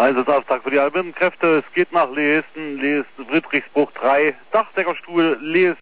Einsatzauftakt für die Albinkräfte. Es geht nach Leesten, Friedrichsbruch 3, Dachdeckerstuhl, Leesten.